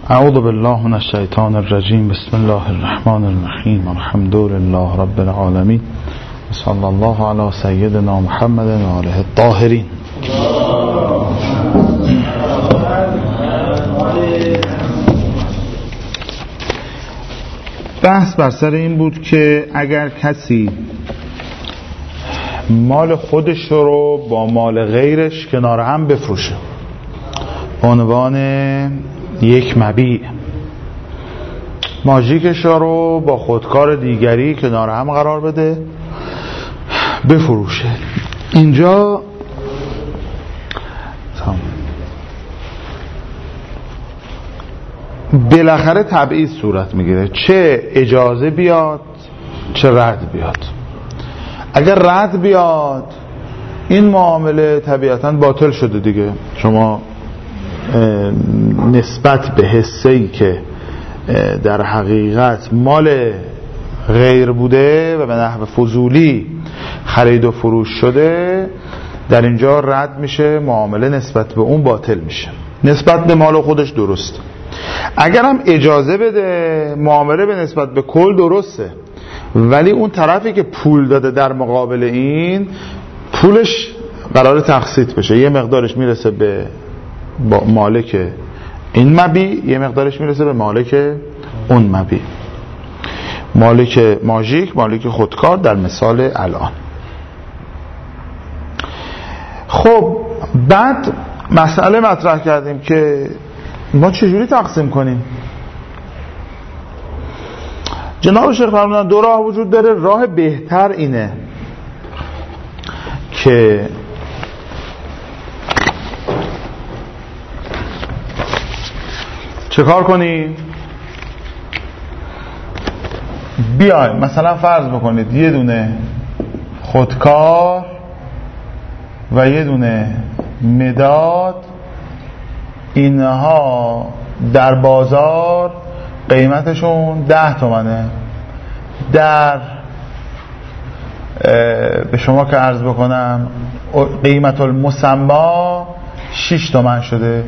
اعوذ بالله من الشیطان الرجیم. بسم الله الرحمن الرحیم. الحمد لله رب العالمین. صلی الله علی سیدنا محمد و آله الطاهرین. بحث بر سر این بود که اگر کسی مال خودش رو با مال غیرش کنار هم بفروشه به عنوان یک مبیع، ماژیکش رو با خودکار دیگری کنار هم قرار بده بفروشه، اینجا بالاخره تبعیض صورت میگیره، چه اجازه بیاد چه رد بیاد. اگر رد بیاد این معامله طبیعتاً باطل شده دیگه. شما نسبت به حصه‌ای که در حقیقت مال غیر بوده و به نحو فضولی خرید و فروش شده، در اینجا رد میشه، معامله نسبت به اون باطل میشه، نسبت به مال خودش درسته. اگر هم اجازه بده معامله به نسبت به کل درسته، ولی اون طرفی که پول داده در مقابل این پولش قرار تقسیط بشه، یه مقدارش میرسه به مالک این مبیع، یه مقدارش میرسه به مالک اون مبیع، مالک ماژیک، مالک خودکار در مثال الان. خب بعد مسئله مطرح کردیم که ما چجوری تقسیم کنیم. جناب شیخ فرمودن دو راه وجود داره. راه بهتر اینه که چه کار کنیم؟ بیایم مثلا فرض بکنید یه دونه خودکار و یه دونه مداد، اینها در بازار قیمتشون 10 تومنه، در به شما که عرض بکنم قیمت المسما 6 تومن شده،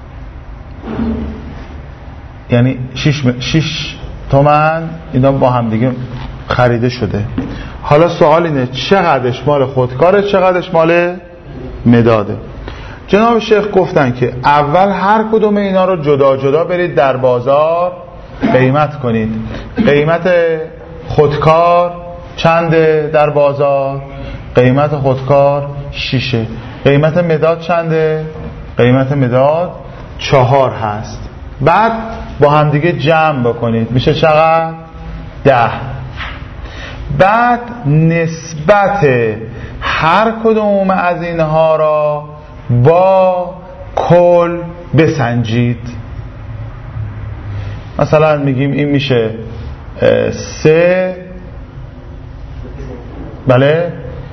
یعنی 6 تومن اینا با هم دیگه خریده شده. حالا سوال اینه چقدرش مال خودکاره چقدرش مال مداده. جناب شیخ گفتن که اول هر کدوم اینا رو جدا جدا برید در بازار قیمت کنید. قیمت خودکار چنده در بازار؟ قیمت خودکار 6. قیمت مداد چنده؟ قیمت مداد 4 هست. بعد با هم دیگه جمع بکنید، میشه چقدر؟ 10. بعد نسبت هر کدوم از اینها را با کل بسنجید. مثلا میگیم این میشه 3، بله،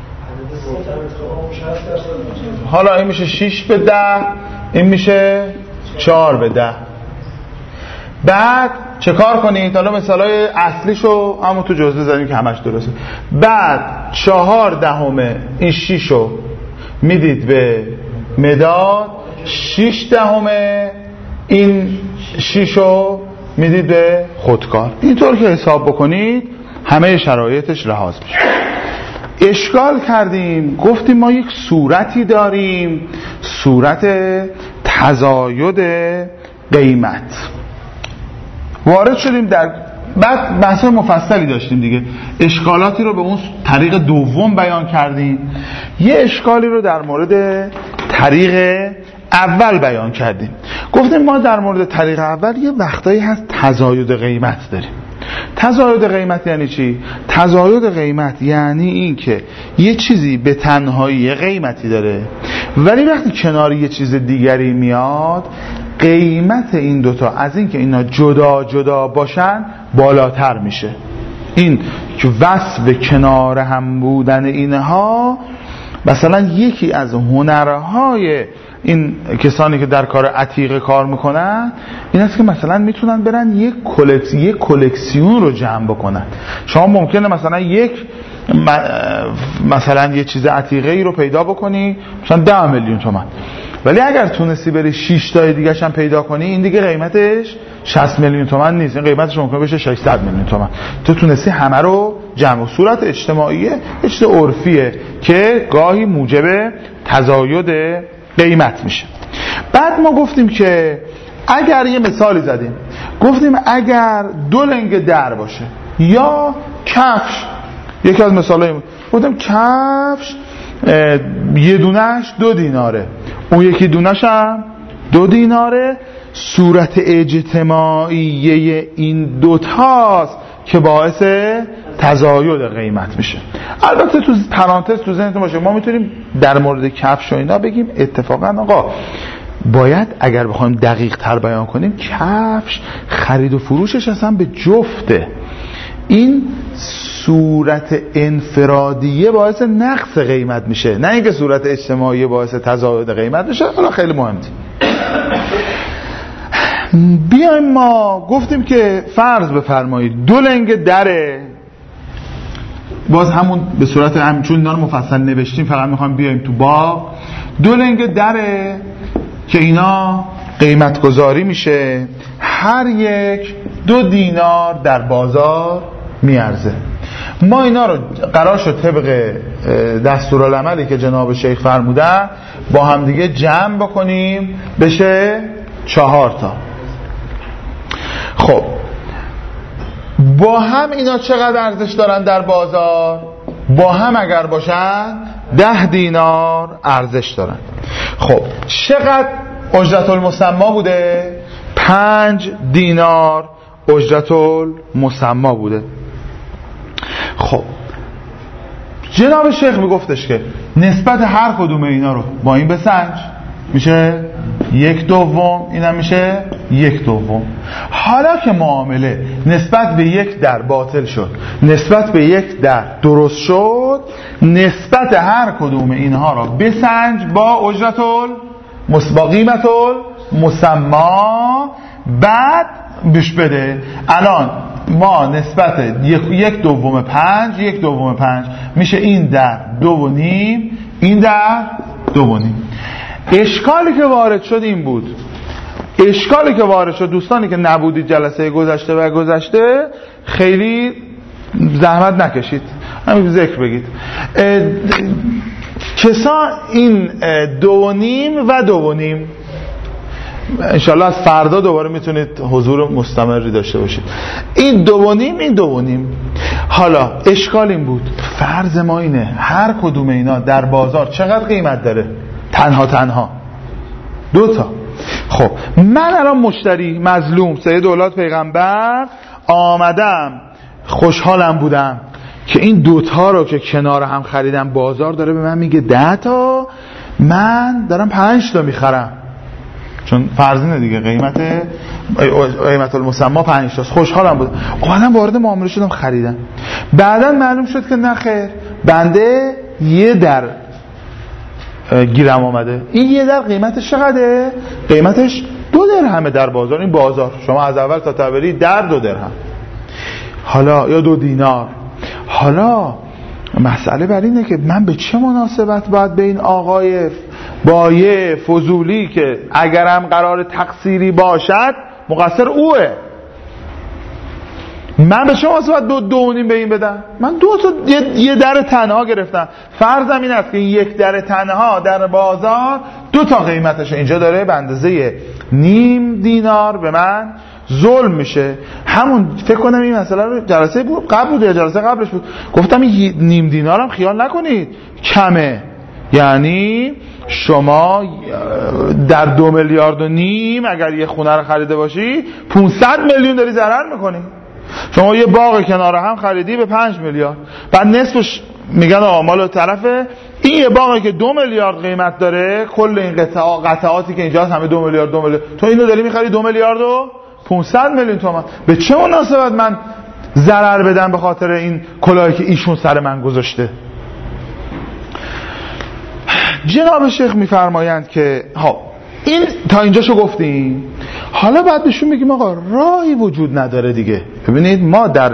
حالا این میشه 6 به 10، این میشه 4 به 10. بعد چه کار کنید؟ حالا مثالای اصلیشو همون تو جزء بزنید که همش درسته. بعد 4/10 این 6رو میدید به مداد، 6/10 این 6رو میدید به خودکار. اینطور که حساب بکنید همه شرایطش لحاظ میشه. اشکال کردیم، گفتیم ما یک صورتی داریم، صورت تزاید قیمت. وارد شدیم در بعد بحث مفصلی داشتیم دیگه، اشکالاتی رو به اون طریق دوم بیان کردیم، یه اشکالی رو در مورد طریق اول بیان کردیم. گفتیم ما در مورد طریق اول یه وقتایی هست تزاید قیمت داریم. تزاید قیمت یعنی چی؟ تزاید قیمت یعنی این که یه چیزی به تنهایی قیمتی داره، ولی وقتی کنار یه چیز دیگری میاد قیمت این دوتا از این که اینا جدا جدا باشن بالاتر میشه. این که وصف کنار هم بودن اینها، مثلا یکی از هنرهای این کسانی که در کار عتیقه کار میکنن این است که مثلا میتونن برن یک کلکسیون رو جمع بکنن. شما ممکنه مثلا مثلا یه چیز عتیقه ای رو پیدا بکنی مثلا 10 میلیون تومان، ولی اگر تونستی بری 6 تای دیگه هم پیدا کنی، این دیگه قیمتش 60 میلیون تومان نیست، این قیمتش ممکنه بشه 600 میلیون تومان. تو تونستی همه رو جمع. و صورت اجتماعیه، یه چیز عرفیه که گاهی موجب تزاید قیمت میشه. بعد ما گفتیم که اگر یه مثالی زدیم، گفتیم اگر 2 لنگ در باشه یا کفش، یکی از مثالایی گفتیم کفش یه دونش 2 دیناره، اون یکی دونش هم 2 دیناره، صورت اجتماعیه این دوتاست که باعث تزاید قیمت میشه. البته تو پرانتز تو ذهنتون باشه ما میتونیم در مورد کفش و اینا بگیم اتفاقا آقا باید اگر بخوایم دقیق تر بیان کنیم کفش خرید و فروشش اصلا به جفته. این صورت انفرادیه باعث نقص قیمت میشه، نه اینکه صورت اجتماعی باعث تزاید قیمت میشه. حالا خیلی مهمه. بیایم ما گفتیم که فرض بفرمایید 2 لنگ دره، باز همون به صورت همچون اینا رو مفصل نوشتیم، فقط میخوام بیایم تو باغ. 2 لنگ دره که اینا قیمت گذاری میشه، هر یک 2 دینار در بازار میارزه. ما اینا رو قرار شد طبق دستورالعملی که جناب شیخ فرمودن با هم دیگه جمع بکنیم بشه 4 تا. خب با هم اینا چقدر ارزش دارن در بازار؟ با هم اگر باشن 10 دینار ارزش دارن. خب چقدر اجرت المسمى بوده؟ 5 دینار اجرت المسمى بوده. خب جناب شیخ میگفتش که نسبت هر کدوم اینا رو با این بسنج، میشه 1/2، اینم میشه 1/2. حالا که معامله نسبت به 1 در باطل شد، نسبت به 1 در درست شد، نسبت هر کدوم اینها رو بسنج با اجرت با قیمت المسمى. بعد بش بده الان ما نسبت 1/2 5 میشه این در 2.5، این در 2.5. اشکالی که وارد شد این بود، اشکالی که وارد شد دوستانی که نبودید جلسه گذشته خیلی زحمت نکشید، همین ذکر بگید. کسا این 2.5 و 2.5 انشالله از فردا دوباره میتونید حضور مستمری داشته باشید. این 2.5 این 2.5. حالا اشکال این بود، فرض ما اینه هر کدوم اینا در بازار چقدر قیمت داره؟ تنها 2 تا. خب من الان مشتری مظلوم سید اولاد پیغمبر آمدم، خوشحالم بودم که این 2 تا رو که کنار هم خریدم، بازار داره به من میگه 10 تا، من دارم 5 تا میخرم، چون فرضینه دیگه قیمت المسمى 5 تاست. خوشحالم بود، اومدم وارد معامله شدم خریدم. بعدا معلوم شد که نه خیر، بنده 1 در گیرم آمده. این 1 در قیمتش چقدره؟ قیمتش 2 درهمه در بازار. این بازار شما از اول تا تبری در 2 درهم، حالا یا 2 دینار. حالا مسئله بر اینه که من به چه مناسبت باید به این آقای بایع فضولی که اگرم قرار تقصیری باشد مقصر اوه، من به چه مناسبت 2.5 به این بدم؟ من 2 تا یه در تنها گرفتم. فرضم این است که 1 در تنها در بازار 2 تا قیمتش اینجا داره به اندازه 0.5 دینار به من ظلم میشه. همون فکر کنم این مسئله رو جلسه قبل بود یا جلسه قبلش بود گفتم این 0.5 دینارم خیال نکنید کمه، یعنی شما در 2.5 میلیارد اگر یه خونه رو خریده باشی 500 میلیون داری ضرر میکنی. شما یه باغ کنار هم خریدی به 5 میلیارد، بعد نصفش میگن مال طرفه. این یه باغی که 2 میلیارد قیمت داره، کل این قطعاتی که اینجاست همه 2 میلیارد تو اینو داری میخری 2 میلیارد و 500 میلیون تومان. به چه مناسبت من ضرر بدم به خاطر این کلاهی که ایشون سر من گذاشته؟ جناب شیخ میفرمایند که این تا اینجاشو گفتیم، حالا بعد بهشون میگیم آقا راهی وجود نداره دیگه. ببینید ما در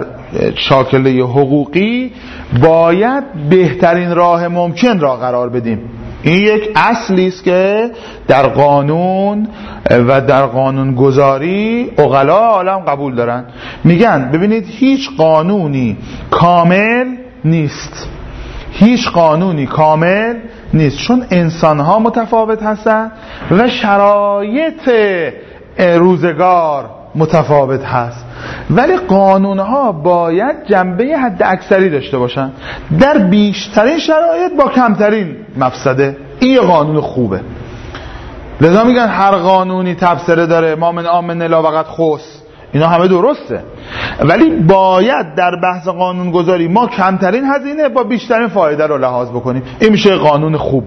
شاکله حقوقی باید بهترین راه ممکن را قرار بدیم. این یک اصلی است که در قانون و در قانون گذاری عقلا عالم قبول دارن. میگن ببینید هیچ قانونی کامل نیست، هیچ قانونی کامل نیست، چون انسان‌ها متفاوت هستن و شرایط روزگار متفاوت هست، ولی قانون‌ها باید جنبه حد اکثری داشته باشن در بیشترین شرایط با کمترین مفسده. این یه قانون خوبه. لذا میگن هر قانونی تبصره داره، ما من آمن لا وقت خص، اینا همه درسته، ولی باید در بحث قانون گذاری ما کمترین هزینه با بیشترین فایده رو لحاظ بکنیم. این میشه قانون خوب.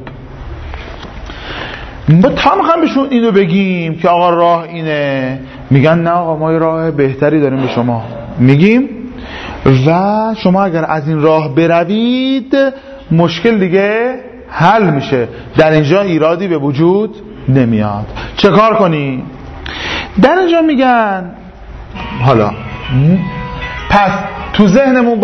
ما تا میخوام بهشون اینو بگیم که آقا راه اینه، میگن نه آقا ما یه راه بهتری داریم به شما میگیم و شما اگر از این راه بروید مشکل دیگه حل میشه، در اینجا ایرادی به وجود نمیاد. چه کار کنی؟ در اینجا میگن حالا پس تو ذهنمون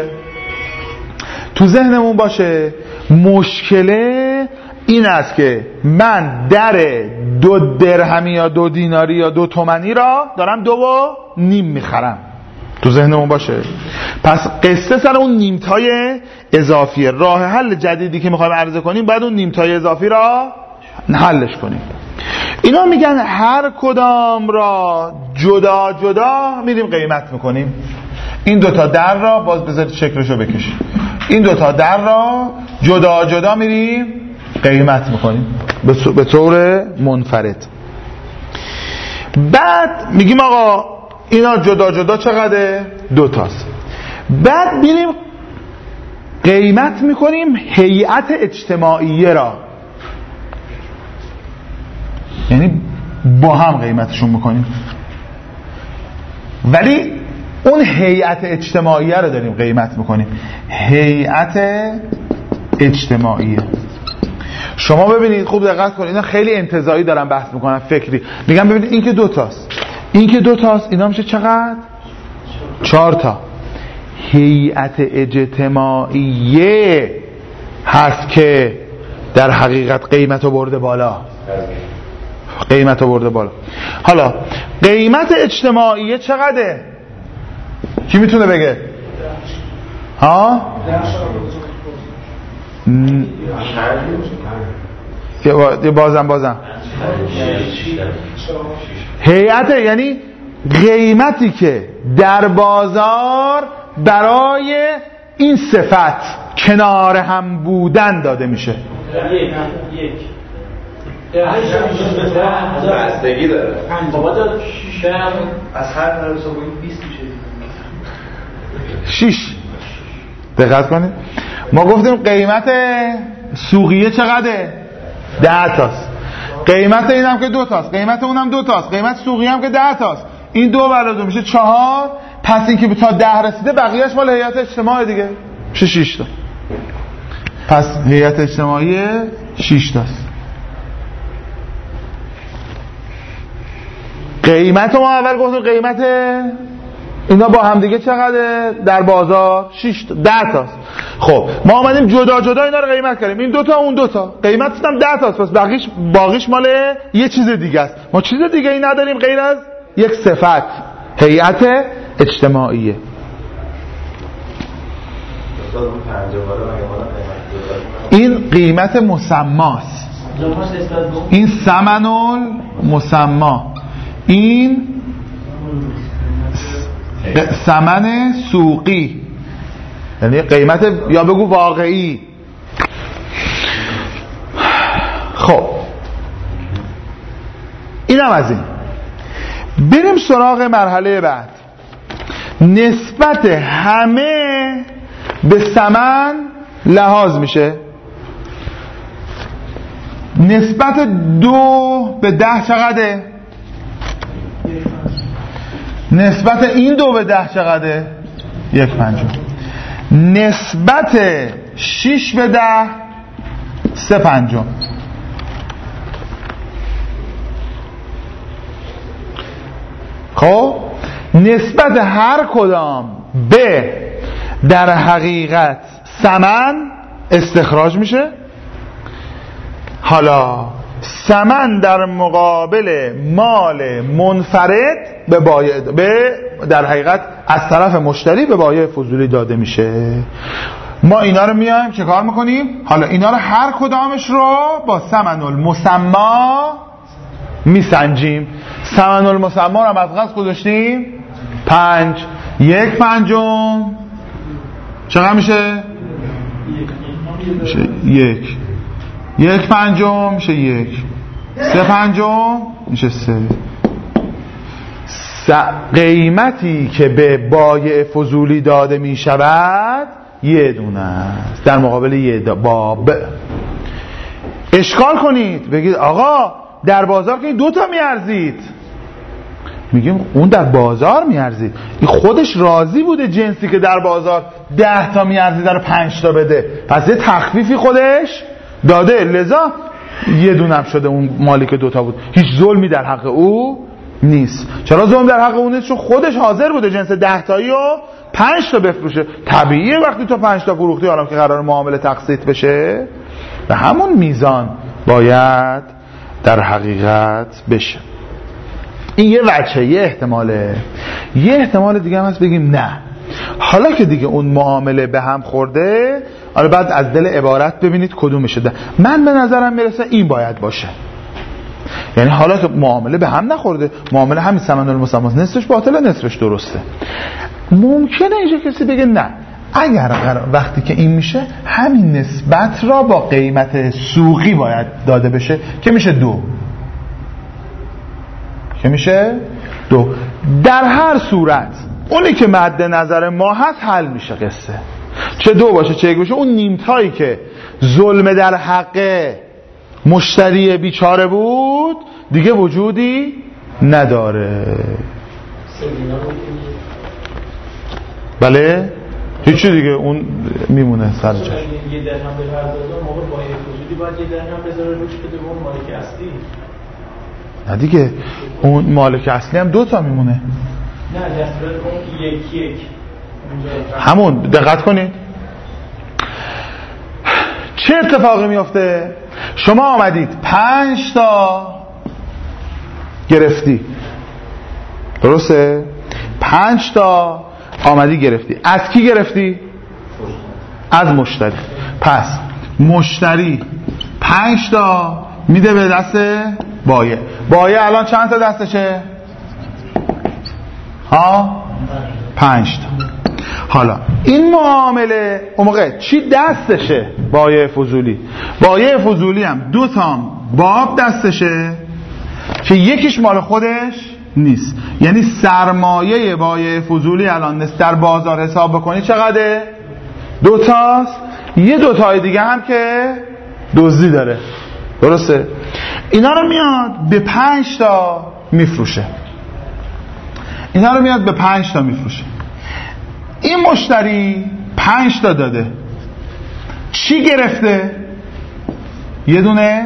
باشه مشکله این است که من در 2 درهمی یا 2 دیناری یا 2 تومانی را دارم 2.5 میخرم. تو ذهنمون باشه. پس قصه سر اون نیمتای اضافیه. راه حل جدیدی که میخوایم عرضه کنیم باید اون نیمتای اضافی را حلش کنیم. اینا میگن هر کدام را جدا جدا میریم قیمت میکنیم. این 2 تا در را باز بذارید شکلشو بکشید. این 2 تا در را جدا جدا میریم قیمت میکنیم به طور منفرد. بعد میگیم آقا اینا جدا جدا چقدره؟ 2 تاست. بعد میریم قیمت میکنیم هیئت اجتماعیه را، یعنی با هم قیمتشون میکنیم، ولی اون هیئت اجتماعیه رو داریم قیمت میکنیم. هیئت اجتماعیه. شما ببینید خوب دقت کنید، اینا خیلی انتزاعی دارن بحث میکنن، فکری. میگم ببینید این که 2 تاست، این که 2 تاست، اینا میشه چقدر؟ 4 تا. هیئت اجتماعیه هست که در حقیقت قیمت رو برده بالا. حالا قیمت اجتماعیه چقدره؟ کی میتونه بگه؟ ها؟ یه بازم هیئت یعنی قیمتی که در بازار برای این صفت کنار هم بودن داده میشه. بستگی داره. از هر طرف حساب کنید 20 میشه. 6. دقت کنید ما گفتیم قیمت سوقیه چقدره؟ 10 تاست. قیمت اینم که 2 تاست، قیمت اونم 2 تاست، قیمت سوقیه هم که 10 تاست. این 2 + 2 میشه 4. پس این که تا 10 رسیده بقیه‌اش مال هیئت اجتماعی دیگه میشه 6 تا. پس هیئت اجتماعی 6 تاست. قیمت ما اول گفتیم قیمت اینا با هم دیگه چقدره در بازار؟ 6 تا 10 تاست. خب ما اومدیم جدا جدا اینا رو قیمت کردیم، این 2 تا اون 2 تا، قیمتش هم 10 تاست. پس باقیش مال یه چیز دیگه است. ما چیز دیگه ای نداریم غیر از یک صفت، هیئت اجتماعیه. این قیمت مسماست، این ثمن المسما، این ثمن سوقی، یعنی قیمت یا بگو واقعی. خب اینم از این. بریم سراغ مرحله بعد. نسبت همه به ثمن لحاظ میشه. نسبت 2 به 10 چقدره؟ نسبت این 2 به 10 چقدره؟ 1/5. نسبت 6 به 10 3/5. خب نسبت هر کدام به در حقیقت ثمن استخراج میشه حالا ثمن در مقابل مال منفرد به در حقیقت از طرف مشتری به بایع فضولی داده میشه. ما اینا رو میایم چه کار میکنیم؟ حالا اینا رو هر کدامش رو با ثمن المسمى میسنجیم. ثمن المسمى رو هم از قصد گذاشتیم 5. 1/5 چقدر میشه؟ میشه 1. 1/5 میشه 1. 3/5 میشه 3. قیمتی که به بایع فضولی داده میشود یه دونه است در مقابل یه باب. اشکال کنید بگید آقا در بازار که 2 تا میارزید. میگیم اون در بازار میارزید، این خودش راضی بوده جنسی که در بازار 10 تا میارزید رو 5 تا بده، پس یه تخفیفی خودش داده، لذا یه دونم شده اون مالی که 2 تا بود. هیچ ظلمی در حق او نیست. چرا ظلم در حق اون نیست؟ چون خودش حاضر بوده جنس 10 تایی رو 5 تا بفروشه. طبیعیه وقتی تو 5 تا فروختی حالا که قرار معامله تقسیط بشه به همون میزان باید در حقیقت بشه. این یه وجهه، یه احتماله. یه احتمال دیگه هم هست بگیم نه، حالا که دیگه اون معامله به هم خورده، حالا بعد از دل عبارت ببینید کدومشه ده. من به نظرم میرسه این باید باشه. یعنی حالا که معامله به هم نخورده، معامله همین ثمن المسمى، نصفش باطله نصفش درسته. ممکنه اینجا کسی بگه نه، اگر وقتی که این میشه همین نسبت را با قیمت سوقی باید داده بشه که میشه 2. که میشه 2. در هر صورت اونی که مد نظر ما هست حل میشه قصه، چه 2 باشه چه 1 باشه. اون نیمتایی که ظلم در حق مشتری بیچاره بود دیگه وجودی نداره. بله هیچی دیگه اون میمونه سر جاش. یه درهم به هر دادم موقع با یه فضولی باید یه درهم بذاره روش بده به اون مالک اصلی. نه دیگه اون مالک اصلی هم 2 تا میمونه. نه دستور اون 1 همون دقت کنید چه اتفاقی میفته. شما آمدید 5 تا گرفتی، درسته؟ 5 تا آمدی گرفتی. از کی گرفتی؟ از مشتری. پس مشتری 5 تا میده به دست بایع. بایع الان چند تا دستشه؟ 5 تا. حالا این معامله اون موقع چی دستشه؟ بایع فضولی. بایع فضولی هم 2 تا باب دستشه که یکیش مال خودش نیست. یعنی سرمایه بایع فضولی الان در بازار حساب بکنی چقدره؟ 2 تاست. یه 2 تای دیگه هم که دزدی داره، درسته؟ اینا رو میاد به 5 تا میفروشه. اینا رو میاد به 5 تا میفروشه. این مشتری 5 تا داده، چی گرفته؟ یه دونه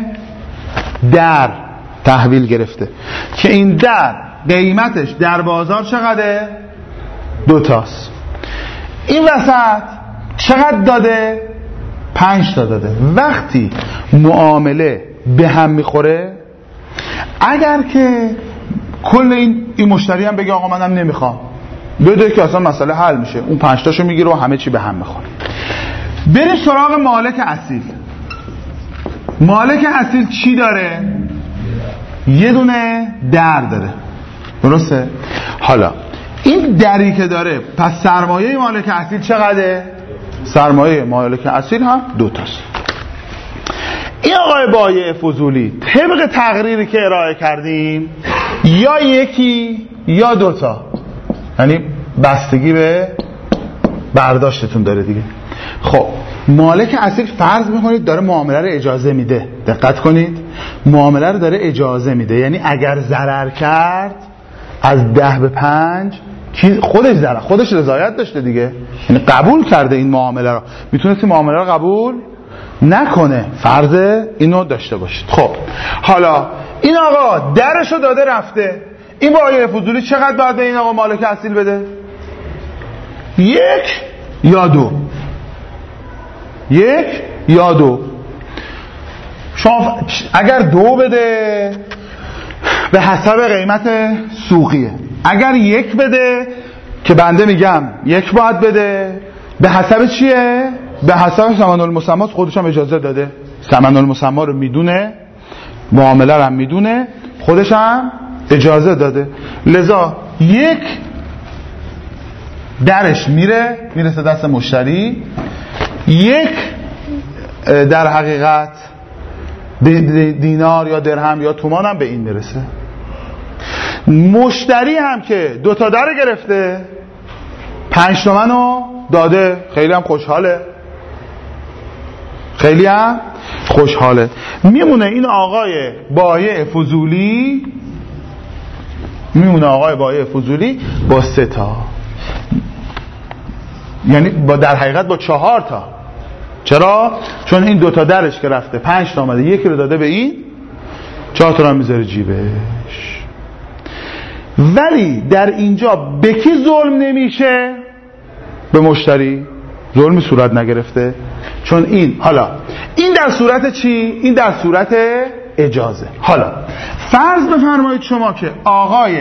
در تحویل گرفته که این در قیمتش در بازار چقدره؟ 2 تاست. این وسط چقدر داده؟ 5 تا داده. وقتی معامله به هم میخوره، اگر که کل این مشتری هم بگه آقا منم نمیخوام، بده که اصلا مسئله حل میشه، اون 5 تاشو میگیره و همه چی به هم میخوره. بریم سراغ مالک اصیل. مالک اصیل چی داره؟ یه دونه در داره، درسته؟ حالا این دری که داره، پس سرمایه مالک اصیل چقدره؟ سرمایه مالک اصیل هم 2 تاست. این آقای بایع فضولی طبق تقریری که ارائه کردیم یا 1 یا 2 تا، یعنی بستگی به برداشتتون داره دیگه. خب مالک اصیل فرض میکنید داره معامله رو اجازه میده، دقت کنید، معامله رو داره اجازه میده، یعنی اگر ضرر کرد از 10 به 5 خودش رضایت داشته دیگه، یعنی قبول کرده این معامله رو. میتونست این معامله رو قبول نکنه، فرض اینو داشته باشید. خب حالا این آقا درشو داده رفته، این بایع فضولی چقدر باید به این آقا مالک اصیل بده؟ 1 یا 2. 1 یا 2. شما اگر 2 بده به حسب قیمت سوقیه، اگر 1 بده که بنده میگم 1 باید بده، به حسب چیه؟ به حسب ثمن المسمى. خودش هم اجازه داده، ثمن المسمى رو میدونه، معامله رو هم میدونه، خودش هم اجازه داده. لذا 1 درش میرسه دست مشتری، 1 در حقیقت دینار یا درهم یا تومان هم به این میرسه. مشتری هم که 2 تا در گرفته 5 تومن رو داده، خیلی هم خوشحاله، خیلی هم خوشحاله. میمونه این آقای بایع فضولی، با 3 تا، یعنی در حقیقت با 4 تا. چرا؟ چون این 2 تا درش که رفته 5 تا آمده، 1 رو داده به این، 4 تا رو میذاره جیبش. ولی در اینجا به کی ظلم نمیشه؟ به مشتری ظلمی صورت نگرفته، چون این در صورت چی؟ این در صورت اجازه. حالا فرض بفرمایید شما که آقای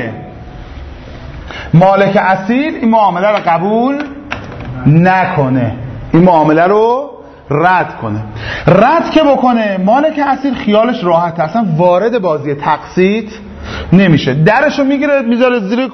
مالک اصیل این معامله رو قبول نکنه، این معامله رو رد کنه. رد که بکنه، مالک اصیل خیالش راحت، اصلا وارد بازی تقسیط نمیشه، درشو میگیره میذاره زیر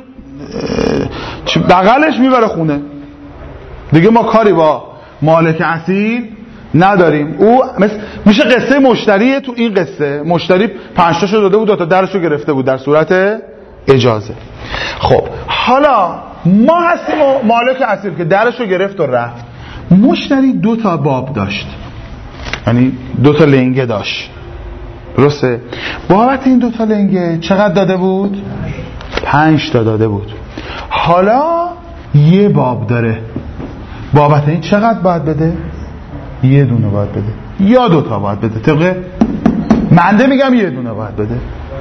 بغلش میبره خونه دیگه. ما کاری با مالک اصیل نداریم. او میشه قصه مشتریه. تو این قصه مشتری 5 تاشو داده بود، 2 تا درشو گرفته بود در صورت اجازه. خب حالا ما هستیم مالک اصیل که درشو گرفت و رفت. مشتری 2 تا باب داشت، یعنی 2 تا لنگه داشت، درسته؟ بابت این 2 تا لنگه چقدر داده بود؟ 5 تا داده بود. حالا 1 باب داره، بابت این چقدر باید بده؟ 1 دونه باید بده یا 2 تا باید بده؟ طبقه منده میگم 1 دونه باید بده.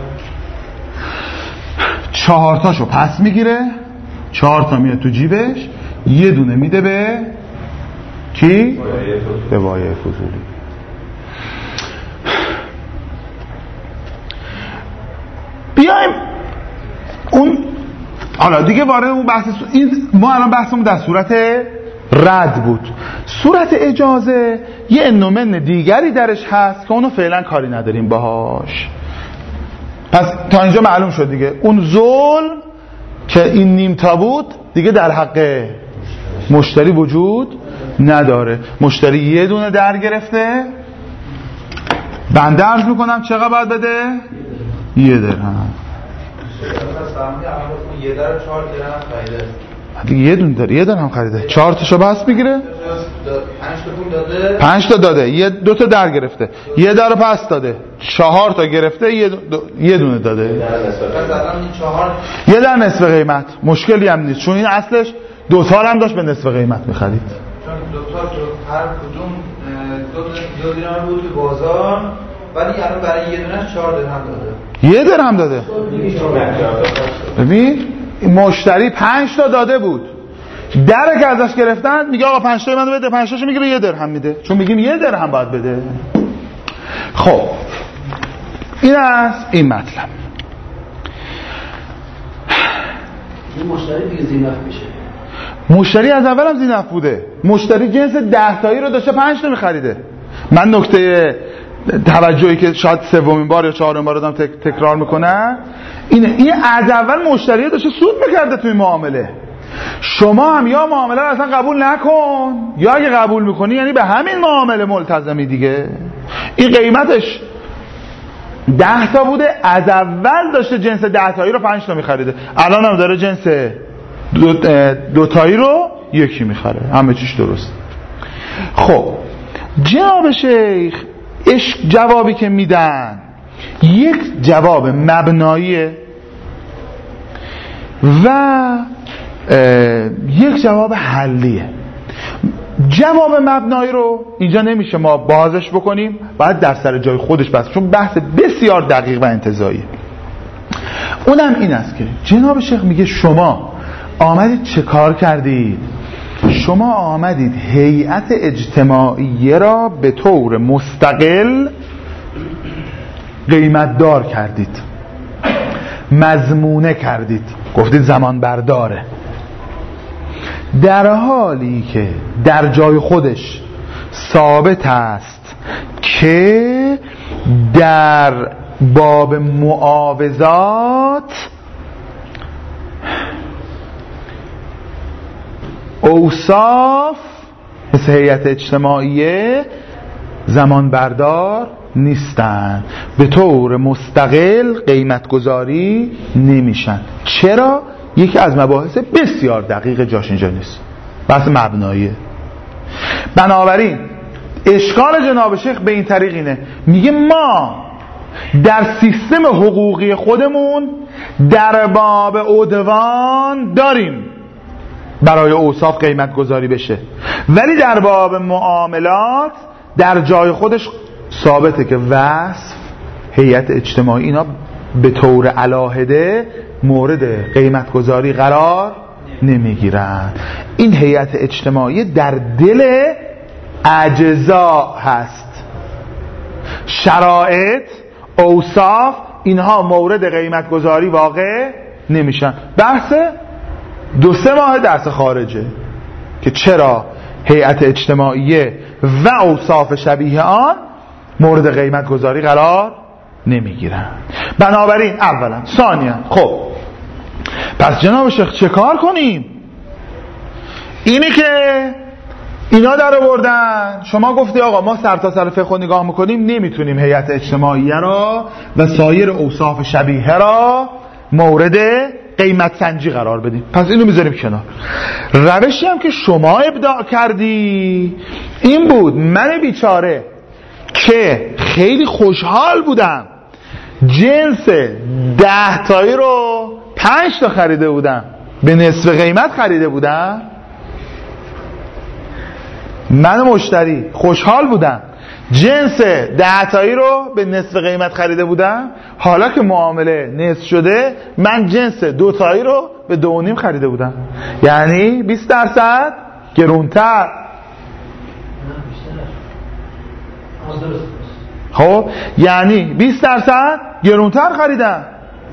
4 تاشو پس میگیره، 4 تا میاد تو جیبش، 1 دونه میده به کی؟ به بایع فضولی. بیایم اون حالا دیگه وارد اون بحث این، ما الان بحثمون در صورت رد بود. صورت اجازه یه انومن دیگری درش هست که اونو فعلا کاری نداریم باهاش. پس تا اینجا معلوم شد دیگه اون ظلم که این نیم تا بود دیگه در حق مشتری وجود نداره. مشتری 1 دونه در گرفته، بنده عرض میکنم چقدر باید بده؟ 1 درهم. یه در 4 درهم خریده دیگه، 1 دونه داره 1 درهم خریده، 4 تاشو بس میگیره، 5 تا داده، 2 تا در گرفته، 1 در پس داده، 4 تا گرفته، 1 دونه داده. یه در نصف قیمت، مشکلی هم نیست، چون این اصلش 2 تا هم داشت به نصف قیمت میخرید. چون 2 تا هر کدوم 2 درهم بود تو بازار، ولی الان برای 1 دونهش 4 درهم داده. 1 درهم داده. ببین مشتری 5 تا داده بود، در که ازش گرفتن میگه آقا 5 تا منو بده، 5 تاشو میگه به 1 درهم میده، چون میگیم 1 درهم باید بده. خب این است این مطلب. این مشتری دیگه زینف میشه. مشتری از اول هم زینف بوده. مشتری جنس 10 تایی رو داشته 5 تا میخریده. من نکته توجهی که شاید 3مین بار یا 4مین بار دادم تکرار میکنم اینه، این از اول مشتری داشته سود میکرده توی معامله. شما هم یا معامله رو اصلا قبول نکن، یا اگه قبول میکنی یعنی به همین معامله ملتزمی دیگه. این قیمتش 10 تا بوده، از اول داشته جنس 10 تایی رو 5 تا میخریده، الان هم داره جنس 2 تایی رو 1 میخره، همه چیش درست. خب جناب شیخ جوابی که میدن یک جواب مبناییه و یک جواب حلیه. جواب مبنایی رو اینجا نمیشه ما بازش بکنیم، باید در سر جای خودش بس، چون بحث بسیار دقیق و انتزاعیه. اونم این است که جناب شیخ میگه شما آمدید چه کار کردید؟ شما آمدید هیئت اجتماعیه را به طور مستقل قیمت دار کردید، مضمونه کردید، گفتید زمان برداره، در حالی که در جای خودش ثابت است که در باب معاوضات اوصاف مثل هیئت اجتماعیه زمان بردار نیستن، به طور مستقل قیمت گذاری نمیشن. چرا؟ یکی از مباحث بسیار دقیق جاش اینجا نیست، بحث مبناییه. بنابراین اشکال جناب شیخ به این طریق اینه، میگه ما در سیستم حقوقی خودمون در باب عدوان داریم برای اوصاف قیمت گذاری بشه، ولی در باب معاملات در جای خودش ثابته که وصف، هیئت اجتماعی اینا به طور علاهده مورد قیمت گذاری قرار نمیگیرن. این هیئت اجتماعی در دل اجزا هست، شرایط، اوصاف اینها مورد قیمت گذاری واقع نمیشن. بحث 2-3 ماه درس خارجه که چرا هیئت اجتماعیه و اوصاف شبیه آن مورد قیمت گذاری قرار نمیگیرن. بنابراین اولا. ثانیا خب پس جناب شیخ چه کار کنیم؟ اینی که اینا در آوردن، شما گفتی آقا ما سر تا سر فقه نگاه میکنیم، نمیتونیم هیئت اجتماعیه را و سایر اوصاف شبیه را مورد قیمت سنجی قرار بدیم، پس اینو میذاریم کنار. روشی هم که شما ابداع کردی این بود، من بیچاره که خیلی خوشحال بودم جنس 10 تایی رو 5 تا خریده بودم، به نصف قیمت خریده بودم، من مشتری خوشحال بودم جنس 10 تایی رو به نصف قیمت خریده بودم، حالا که معامله نصف شده من جنس 2 تایی رو به 2.5 خریده بودم، یعنی 20% گرونتر. خب یعنی 20% گرونتر خریدم.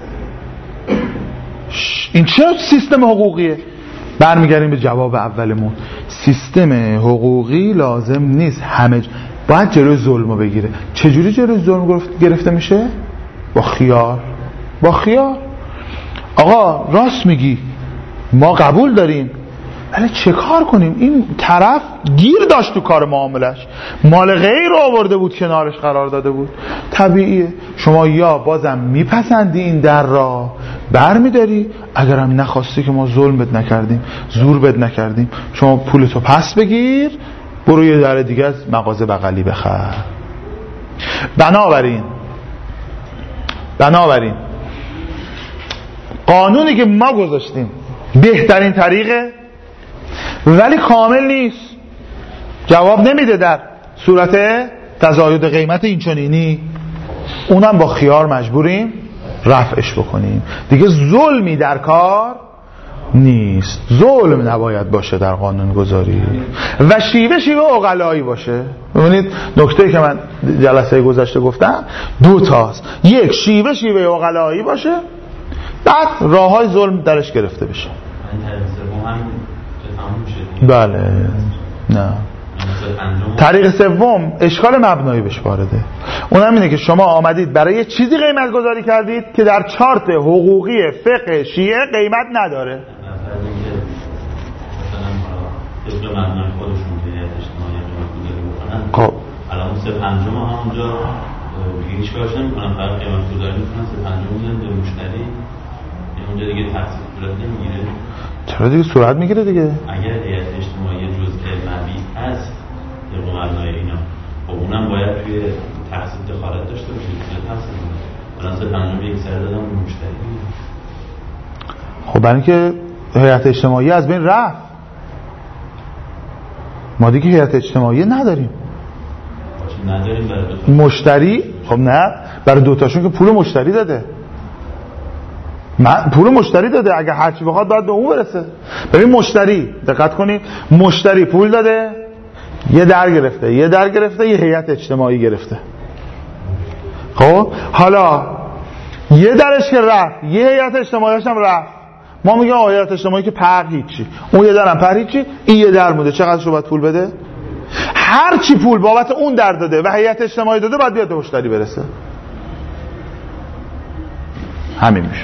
این چه سیستم حقوقیه؟ برمیگردیم به جواب اولمون، سیستم حقوقی لازم نیست همه باید جلوی ظلمو بگیره. چجوری جلوی ظلم گرفته میشه؟ با خیار. با خیار. آقا راست میگی، ما قبول داریم، ولی چه کار کنیم؟ این طرف گیر داشت تو کار معاملش، مال غیر رو آورده بود کنارش قرار داده بود. طبیعیه شما یا بازم میپسندی این در را برمیداری، اگرم نخواستی که ما ظلم بد نکردیم، زور بد نکردیم، شما پولتو پس بگیر، برو یه در دیگه از مغازه بغلی بخر. بنابراین قانونی که ما گذاشتیم بهترین طریقه، ولی کامل نیست، جواب نمیده در صورت تزاید قیمت اینچنینی، اونم با خیار مجبوریم رفعش بکنیم. دیگه ظلمی در کار نیست، ظلم نباید باشه در قانون گذاری و شیوه عقلایی باشه. ببینید نکته که من جلسه گذشته گفتم 2 تاست، یک شیوه عقلایی باشه، بعد راههای ظلم درش گرفته بشه. بله نه، طریق سوم اشکال مبنایی بهش وارده، اونم اینه که شما آمدید برای یه چیزی قیمت گذاری کردید که در چارت حقوقی فقه شیعه قیمت نداره. خب الان 3/5 همونجا هیچ کارش نمی‌کنن، فقط قیمت گذاری می‌کنن، 3/5 میدن به مشتری، اونجا دیگه تقسیم صورت نمیگیره. چرا دیگه صورت میگیره دیگه؟ اگر هیئت اجتماعی جزء مبیع هست طبق مبنای اینا، خب اونم باید توی تقسیم دخالت داشته باشه، توی تقسیم الان 3/5 یک سر دادم به مشتری. خب برای اینکه هیئت اجتماعی از بین رفت، ما دیگه هیئت اجتماعی نداریم. نداریم برای 2 تا مشتری. خب نه، برای 2 تاشون که پول مشتری داده، پول مشتری داده، اگه هرچی بخواد باید به اون برسه. ببین مشتری، دقت کنید، مشتری پول داده، یه در گرفته، یه هیئت اجتماعی گرفته. خب حالا یه درش که رفت، یه هیئت اجتماعیش هم رفت، ما میگیم هیئت اجتماعی که پر هیچی، اون یه درم پر هیچی، این یه در مونده، چقدرش رو باید پول بده؟ هر چی پول بابت اون در داده و هیئت اجتماعی داده باید بیاد به مشتری برسه. همین میشه.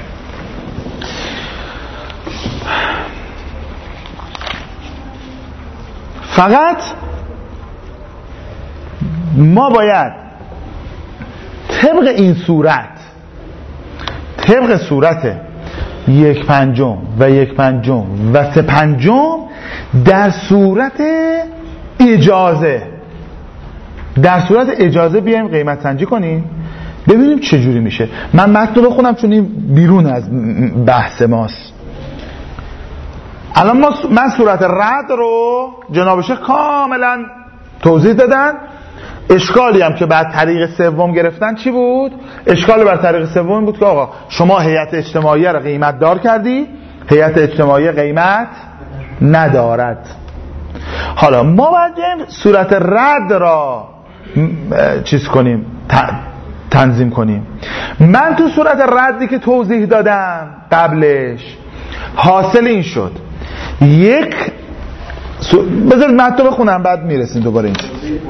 فقط ما باید طبق این صورت، طبق صورت 1/5 و 1/5 و 3/5 در صورت اجازه بیایم قیمت سنجی کنیم ببینیم چه جوری میشه. من متن رو بخونم چون این بیرون از بحث ماست. الان من صورت رد رو جناب شیخ کاملا توضیح دادن. اشکالی هم که بعد طریق سوم گرفتن چی بود؟ اشکال بر طریق سوم بود که آقا شما هیئت اجتماعی رو قیمت دار کردی، هیئت اجتماعی قیمت ندارد. حالا ما باید صورت رد را چیز کنیم، تنظیم کنیم. من تو صورت ردی که توضیح دادم قبلش حاصل این شد، بذارید متن بخونم بعد میرسیم دوباره این.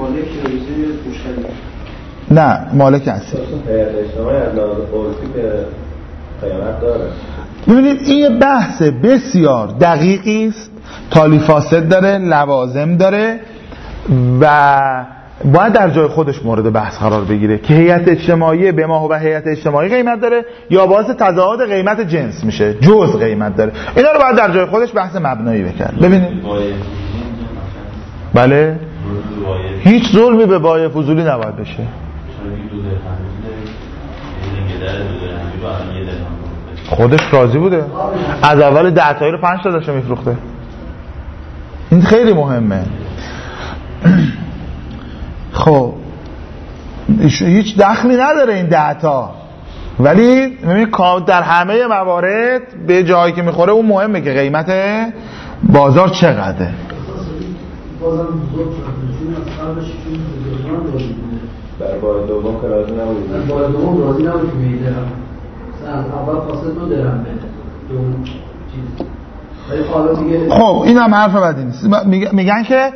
نه مالک اصلی ببینید این یه بحث بسیار دقیقی است، تالی فاسد داره، لوازم داره و باید در جای خودش مورد بحث قرار بگیره که هیئت اجتماعی به ما و هیئت اجتماعی قیمت داره یا باعث تضاد قیمت جنس میشه، جز قیمت داره. اینا رو باید در جای خودش بحث مبنایی بکنه. ببینید بله هیچ ظلمی به بایع فضولی نباید بشه. خودش راضی بوده، از اول 10 تایی رو 5 تا داشته میفروخته. این خیلی مهمه. خب هیچ دخلی نداره این 10 تا، ولی در همه موارد به جایی که میخوره اون مهمه که قیمت بازار چقدره. بازم بر بار دوم که راضی نبودید. بر بار دوم راضی نبود که میدرم اول خواست 2 درم بده دوم چیز. خب این هم حرف بدی نیست. میگن که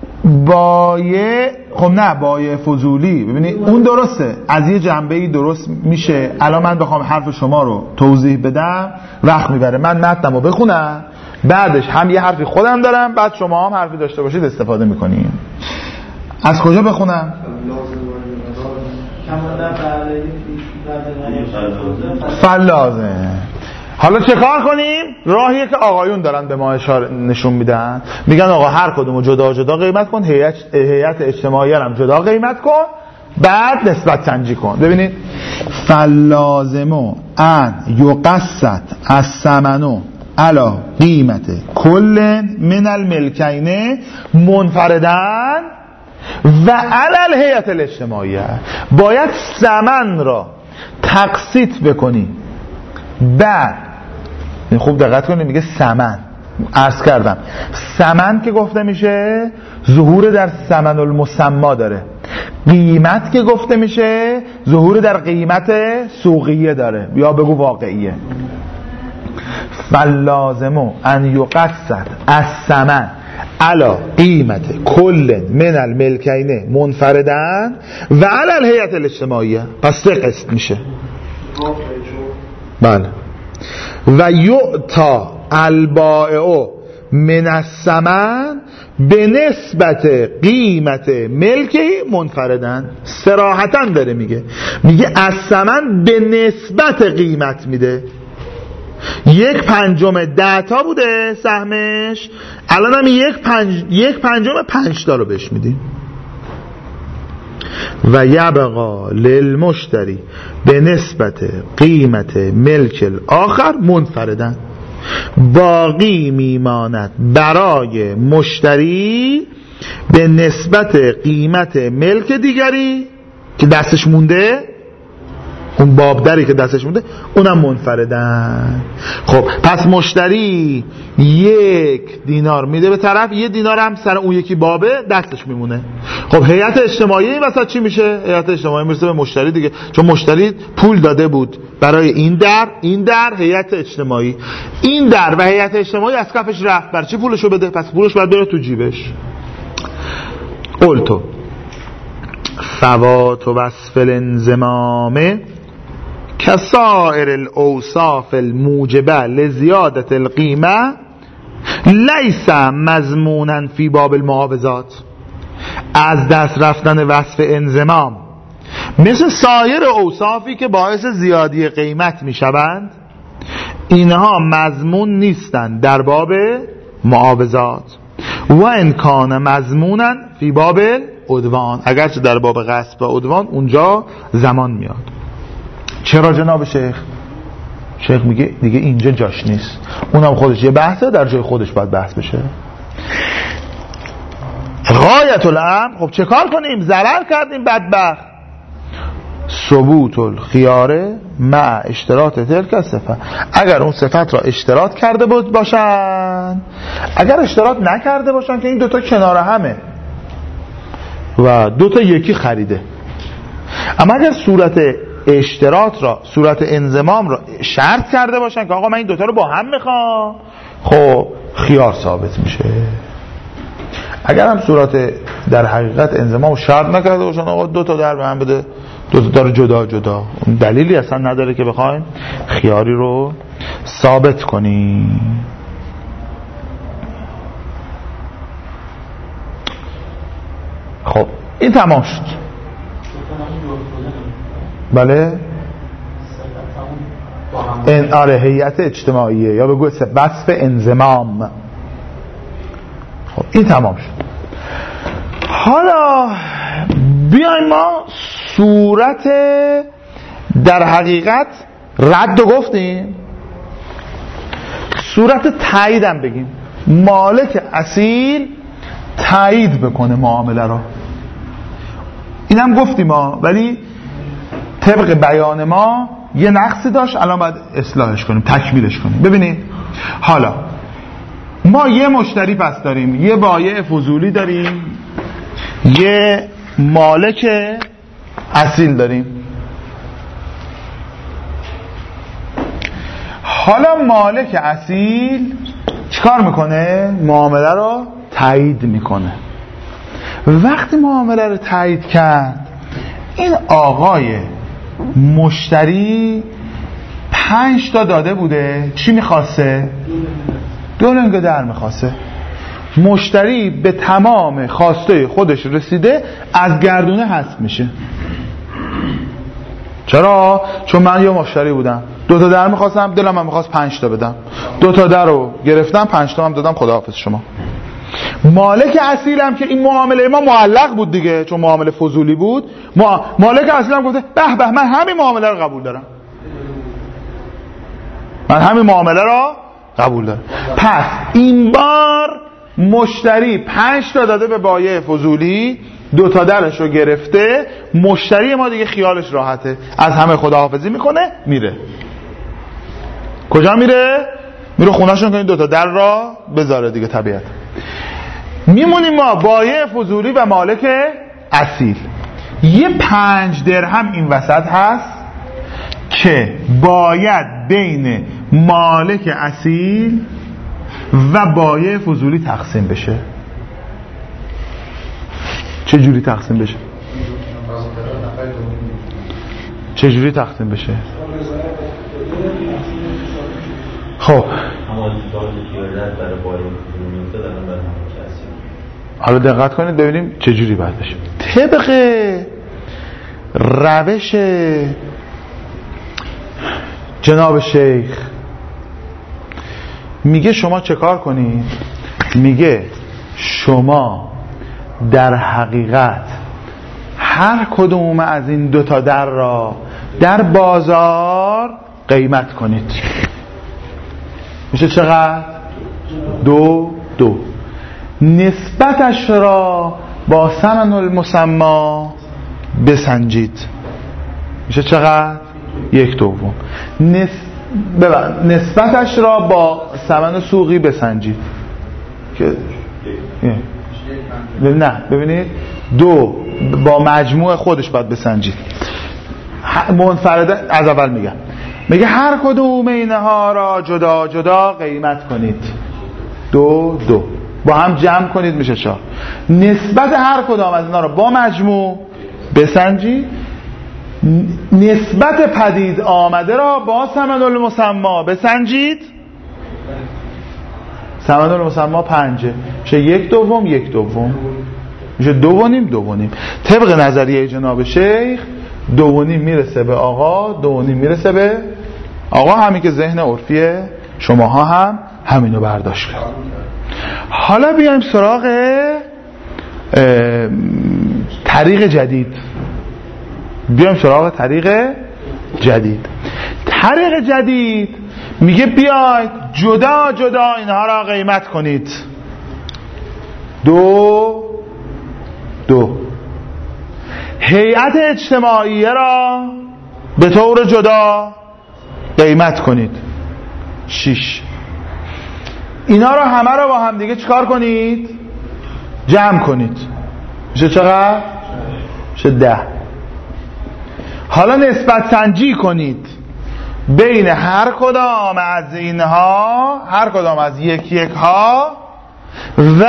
خب نه بایع فضولی، ببینید اون درسته، از یه جنبه‌ای درست میشه. الان من بخوام حرف شما رو توضیح بدم وقت میبره. من متنم رو بخونم، بعدش هم یه حرفی خودم دارم، بعد شما هم حرفی داشته باشید استفاده میکنیم. از کجا بخونم؟ فلازم. حالا چه کار کنیم؟ راهیه که آقایون دارن به ما نشون میدن، میگن آقا هر کدومو جدا جدا قیمت کن، هیئت اجتماعی هم جدا قیمت کن، بعد نسبت سنجی کن. ببینید فلازمو ان یقسط الثمن علی قیمت کل من الملکین منفردن و علی الهیئت الاجتماعیه. باید ثمن را تقسیط بکنی. بعد خوب دقت کنید، میگه ثمن، عرض کردم ثمن که گفته میشه ظهور در ثمن المسما داره، قیمت که گفته میشه ظهور در قیمت سوقیه داره یا بگو واقعیه. فلازمو ان یقسط الثمن علی قیمت کل من الملکین منفردن و علی الهیئت الاجتماعیه. پس 3 قسط میشه. بله. و یعطا البائع من الثمن به نسبت قیمت ملکی منفردن. صراحتاً داره میگه از ثمن به نسبت قیمت میده. 1/5 10 تا بوده سهمش، الان هم 1/5 5 تا رو بهش میدیم. و یبقا للمشتری به نسبت قیمت ملک الاخر منفردن. باقی میماند برای مشتری به نسبت قیمت ملک دیگری که دستش مونده اون باب دری که دستش مونده اونم منفردن. خب پس مشتری 1 دینار میده به طرف، 1 دینار هم سر اون یکی بابه دستش میمونه. خب هیئت اجتماعی این وسط چی میشه؟ هیئت اجتماعی میرسه به مشتری دیگه، چون مشتری پول داده بود برای این در هیئت اجتماعی، این در و هیئت اجتماعی از کفش رفت، برای چی پولشو بده؟ پس پولش باید بره تو جیبش. قلتو فوات وصف الانضمام کسائر الاوصاف الموجبه لزیادت القیمه لیس مضمونا فی باب المعاوضات. از دست رفتن وصف انضمام مثل سایر اوصافی که باعث زیادی قیمت می شوند، اینها مضمون نیستند در باب معاوضات. و ان کان مضمونا فی باب عدوان، اگرچه در باب غصب و عدوان اونجا زمان میاد. چرا جناب شیخ؟ شیخ میگه دیگه اینجا جاش نیست، اونم خودش یه بحثه، در جای خودش باید بحث بشه. غایت الامر، خب چه کار کنیم؟ ضرر کردیم بدبخت. ثبوت الخیاره مع اشتراط تلک الصفه، اگر اون صفت را اشتراط کرده باشن، اگر اشتراط نکرده باشن که این دوتا کنار همه و دوتا یکی خریده، اما اگر صورت اشتراط را، صورت انضمام را شرط کرده باشن که آقا من این دوتا رو با هم میخوام، خب خیار ثابت میشه. اگر هم صورت در حقیقت انضمام شرط نکرده باشن آقا دوتا در به هم بده، دوتا در جدا جدا، اون دلیلی اصلا نداره که بخوایم خیاری رو ثابت کنیم. خب این تمام شد. بله این آره هیئت اجتماعیه یا بگو وصف انضمام. خب این تمام شد. حالا بیایم ما صورت در حقیقت رد رو گفتیم، صورت تایید هم بگیم. مالک اصیل تایید بکنه معامله رو، اینم گفتیم ما، ولی طبق بیان ما یه نقصی داشت، الان باید اصلاحش کنیم، تکمیلش کنیم. ببینید حالا ما یه مشتری پس داریم، یه بایع فضولی داریم، یه مالک اصیل داریم. حالا مالک اصیل چیکار میکنه؟ معامله رو تایید میکنه. وقتی معامله رو تایید کرد، این آقای مشتری 5 تا داده بوده، چی میخواسته؟ 2 لنگ در میخواسته. مشتری به تمام خواسته خودش رسیده، از گردونه حذف میشه. چرا؟ چون من یه مشتری بودم، 2 تا در میخواستم، دلم هم میخواست 5 تا بدم، 2 تا در رو گرفتم، 5 تا هم دادم، خداحافظ شما. مالک اصیلم که این معامله ما معلق بود دیگه، چون معامله فضولی بود، مالک اصیلم گفته به به من همین معامله رو قبول دارم، من همین معامله رو قبول دارم. پس این بار مشتری 5 تا داده به بایع فضولی، 2 تا درش رو گرفته، مشتری ما دیگه خیالش راحته، از همه خداحافظی میکنه، میره. کجا میره؟ میره خونه‌شون که این 2 تا در را بذاره دیگه. طبیعت میمونیم ما بایع فضولی و مالک اصیل. یه 5 درهم این وسط هست که باید بین مالک اصیل و بایع فضولی تقسیم بشه. چه جوری تقسیم بشه؟ چه جوری تقسیم بشه؟ خب حالا دقت کنید ببینیم چه جوری باید بشه. طبق روش جناب شیخ میگه شما چه کار کنید؟ میگه شما در حقیقت هر کدوم از این 2 تا در را در بازار قیمت کنید. میشه چقدر؟ 2 نسبتش را با ثمن المسمى بسنجید. میشه چقدر؟ 1/2. نسبتش را با ثمن سوقی بسنجید که نه ببینید 2 با مجموع خودش باید بسنجید. منفردا از اول میگه هر کدوم اینها را جدا جدا قیمت کنید. 2 با هم جمع کنید میشه 4. نسبت هر کدام از اینا را با مجموع بسنجید. نسبت پدید آمده را با ثمن المسمی بسنجید. ثمن المسمی 5 میشه 1/2 میشه 2.5. طبق نظریه جناب شیخ 2.5 میرسه به آقا، 2.5 میرسه به آقا. همین که ذهن عرفیه شماها هم همینو برداشت کرد. حالا بیایم سراغ طریق جدید. طریق جدید میگه بیاید جدا جدا اینها را قیمت کنید. 2 هیئت اجتماعیه را به طور جدا قیمت کنید. 6 اینا را همه را با هم دیگه چیکار کنید؟ جمع کنید. میشه چقدر؟ میشه 10. حالا نسبت سنجی کنید بین هر کدام از اینها، هر کدام از یک ها و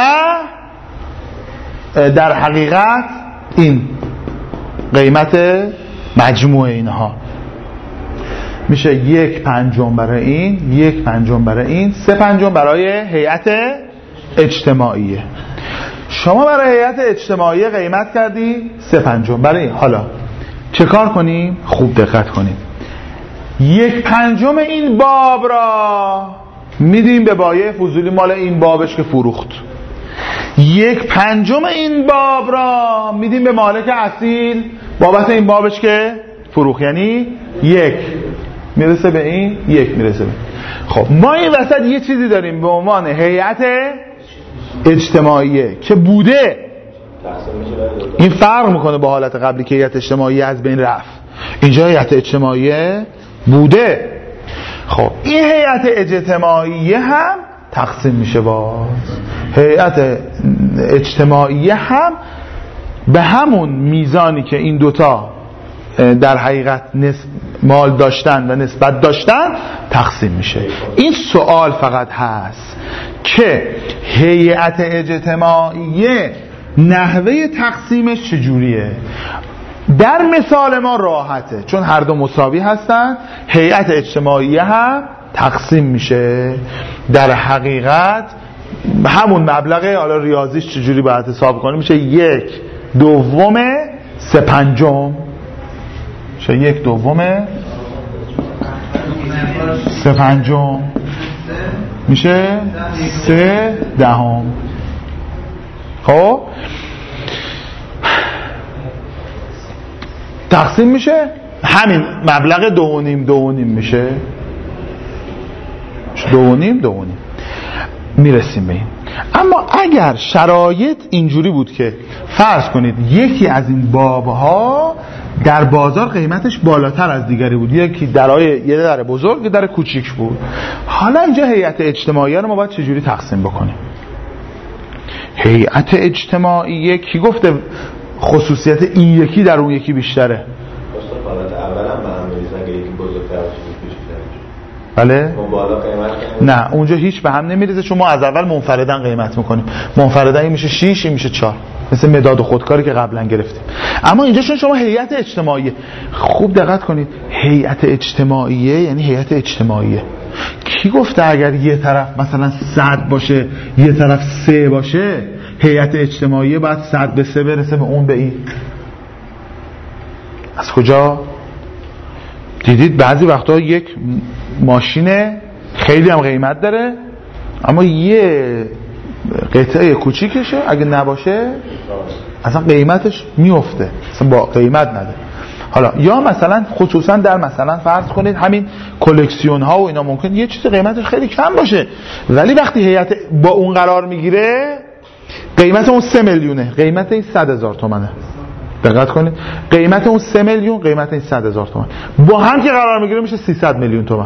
در حقیقت این قیمت مجموع اینها. میشه 1/5 برای این، 1/5 برای این، 3/5 برای هیئت اجتماعیه. شما برای هیئت اجتماعیه قیمت کردی 3/5 برای این. حالا چه کار کنیم؟ خوب دقت کنیم. 1/5 این باب را میدیم به بایع فضولی مال این بابش که فروخت. 1/5 این باب را میدیم به مالک اصیل بابت این بابش که فروخت. یعنی 1 میرسه به این، 1 میرسه به این. خب ما این وسط یه چیزی داریم به عنوان هیئت اجتماعیه که بوده. این فرق میکنه با حالت قبلی که هیئت اجتماعیه از بین رفت. اینجا هیئت اجتماعیه بوده. خب این هیئت اجتماعیه هم تقسیم میشه باز. هیئت اجتماعیه هم به همون میزانی که این دوتا در حقیقت مال داشتن و نسبت داشتن تقسیم میشه. این سوال فقط هست که هیئت اجتماعیه نحوه تقسیمش چجوریه. در مثال ما راحته چون هر دو مساوی هستن. هیئت اجتماعیه هم تقسیم میشه در حقیقت همون مبلغه. حالا ریاضیش چجوری باید حساب کنیم؟ میشه 1/2 3/5 میشه 1/2 3/5 میشه 3/10. خب تقسیم میشه همین مبلغ 2.5 میشه 2.5 میرسیم به این. اما اگر شرایط اینجوری بود که فرض کنید یکی از این بابها در بازار قیمتش بالاتر از دیگری بود، یکی یه در بزرگ یه در کوچیک بود، حالا اینجا هیئت اجتماعیه رو ما باید چجوری تقسیم بکنیم؟ هیئت اجتماعیه کی گفته خصوصیت این یکی در اون یکی بیشتره؟ حالت اول هم به هم میریزن اگه یکی بزرگتر باشه بله؟ نه اونجا هیچ به هم نمیریزه چون ما از اول منفردن قیمت میکنیم. منفردن این میشه 6 این میشه 4 مثل مداد و خودکاری که قبلا گرفتیم. اما اینجا چون شما هیئت اجتماعیه، خوب دقت کنید، هیئت اجتماعیه یعنی هیئت اجتماعیه. کی گفته اگر یه طرف مثلا 100 باشه یه طرف 3 باشه هیئت اجتماعیه باید 100 به 3 برسه به اون به این؟ از کجا؟ دیدید بعضی وقتا یک ماشین خیلی هم قیمت داره اما یه قطعه کوچیکشه اگه نباشه اصلا قیمتش میفته، اصلا با قیمت نده. حالا یا مثلا خصوصا در مثلا فرض کنید همین کلکسیون ها و اینا ممکن یه چیز قیمتش خیلی کم باشه ولی وقتی هیئت با اون قرار میگیره قیمت اون 3 میلیونه، قیمت این 100,000 تومنه. دقت کنید قیمت اون 3 میلیون، قیمت این 100,000 تومان با هم که قرار میگیره میشه 300 میلیون تومان.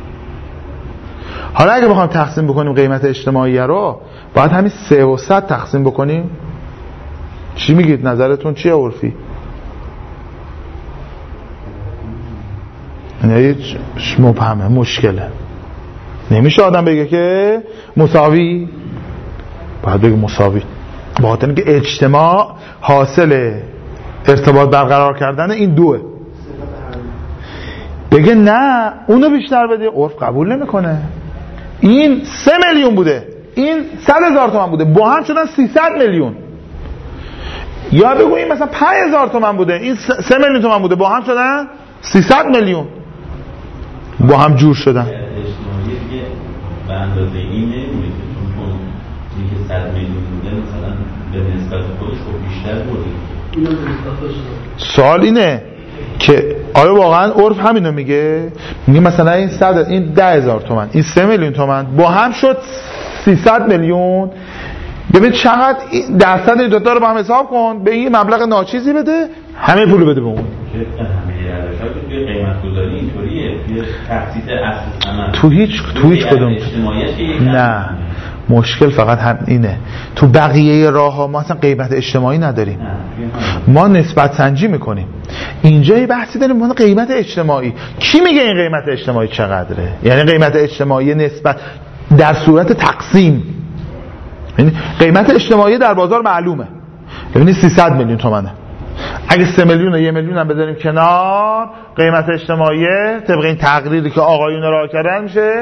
حالا اگه بخوام تقسیم بکنیم قیمت اجتماعی رو، باید همین 3 و 100 تقسیم بکنیم. چی میگید؟ نظرتون چیه عرفی؟ یعنی مبهمه، مشکله. نمیشه آدم بگه که مساوی، باید بگه مساوی. با خاطر اینکه اجتماع حاصل ارتباط برقرار کردن این دوه. بگه نه اونو بیشتر بده، عرف قبول نمیکنه. این 3 میلیون بوده، این 100,000 تومان بوده، با هم شدن 300 میلیون. یا بگو این مثلا 5,000 تومان بوده، این 3 میلیون تومان بوده، با هم شدن 300 میلیون، با هم جور شدن. اجتماعی دیگه به اندازه این نمیشه، چون اینکه 100 میلیون بوده مثلا به نسبت خودش خب بیشتر بوده. سوال اینه که آیا واقعا عرف همینو میگه مثلا این 100 این 10,000 تومان، این 3 میلیون تومان، با هم شد 300 میلیون. ببین چقدر درصد این دوتا رو با هم حساب کن، به این مبلغ ناچیزی بده، همه پولو بده به اون. توی قیمت گذاری اینطوریه، توی تخصیص اصل ثمن تو هیچ کدوم نه. مشکل فقط هم اینه تو بقیه راه ها ما اصلا قیمت اجتماعی نداریم، ما نسبت سنجی میکنیم. اینجا یه بحثی داریم ما قیمت اجتماعی. کی میگه این قیمت اجتماعی چقدره؟ یعنی قیمت اجتماعی نسبت در صورت تقسیم، یعنی قیمت اجتماعی در بازار معلومه، ببینید 300 میلیون تومانه. اگه 3 میلیون و 1 میلیون هم بذاریم کنار، قیمت اجتماعی طبق این تقریری که آقایون راه کردن میشه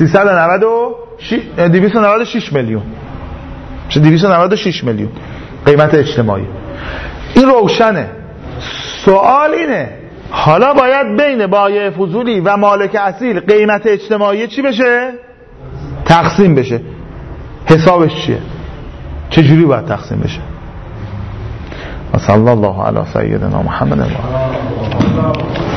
296 میلیون. میشه 296 میلیون قیمت اجتماعی. این روشنه. سوال اینه حالا باید بین بایع فضولی و مالک اصیل قیمت اجتماعی چی بشه؟ تقسیم بشه. حسابش چیه؟ چجوری باید تقسیم بشه؟ صلی الله علی سیدنا محمد.